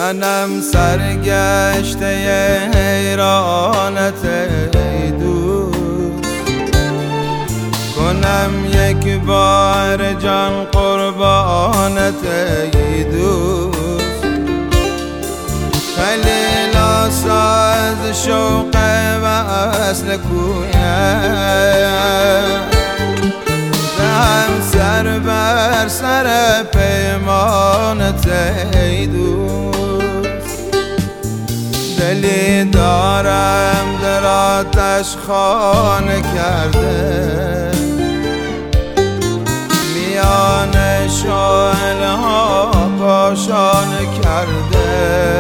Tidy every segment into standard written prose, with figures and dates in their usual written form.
منم سرگشته حیرانت ای دوست، کنم یک بار جان قربانت ای دوست. خیلی ناساز شوق وصل کویت، هم سر بر سر پیمانت ای دوست. دلی دارم در آتش خانه کرده، میان شعله ها کاشانه کرده.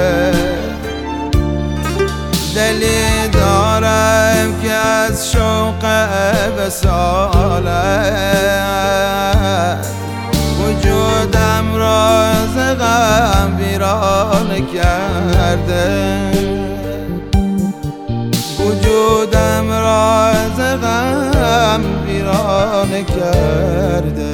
دلی دارم که از شوق وصالت وجودم را ز غم ویران کرده، وجودم را ز غم ویران کرده.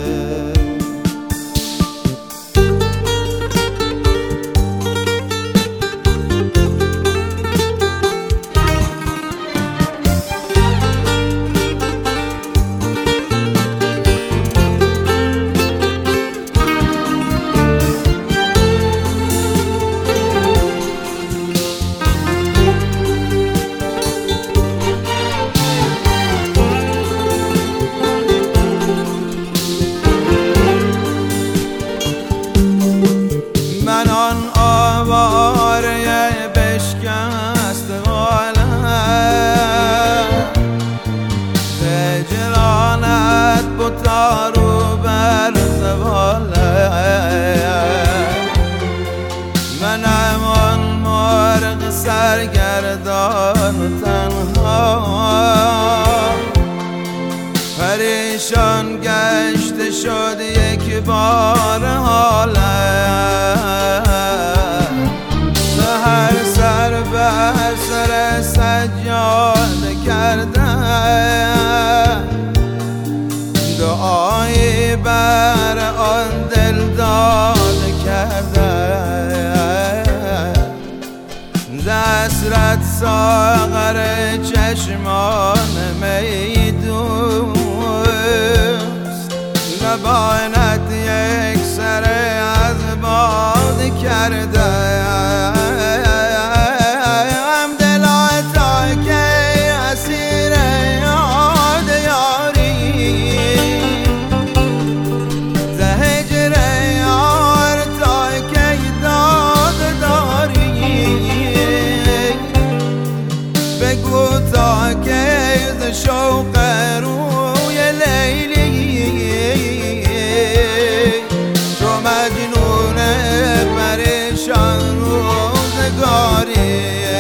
تارو بر زواله، منم آن مرغ سرگردان و تنها، پریشان گشته شد یک بار حالم. سحر سر بر سر سجاده کردم، دعایی بر آن دل داده کردم. ز حسرت ساغر چشمان می دوست، لبانت یک سر از باد کردم. شوق روی لیلی تو مجنون پریشان روزگاری،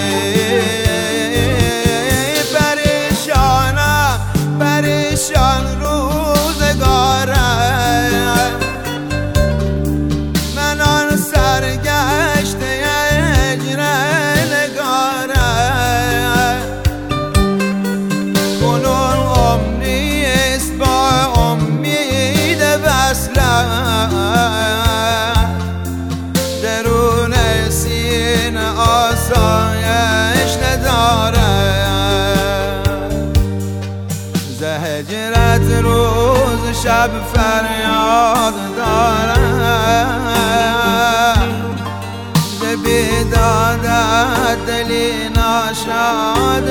پریشانم پریشان روزگارم. من آن سرگشته هجر نگارم، کنون امنیست با امید وصلت. درون سینه آسایش ندارد، ز هجرت روز شب فریاد دارم. ز بیدادت دلی ناشاد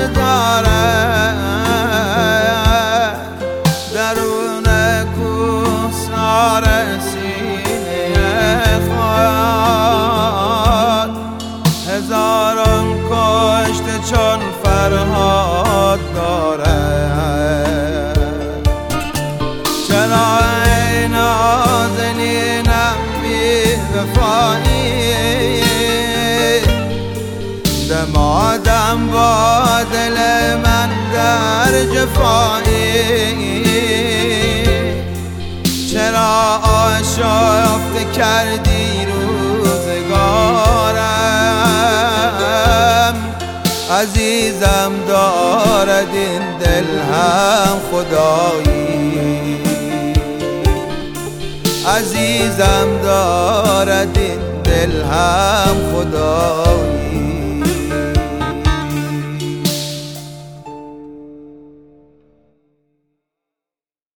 دارد، درون کوهسار سینه خود هزاران کشته چون فرهاد دارد. چرا ای نازنینم بی وفایی، دمادم با دل من در جفایی. چرا آشفته کردی روزگارم، عزیزم دارد این دل هم خدایی، عزیزم دارد این دل دل هم خدایا.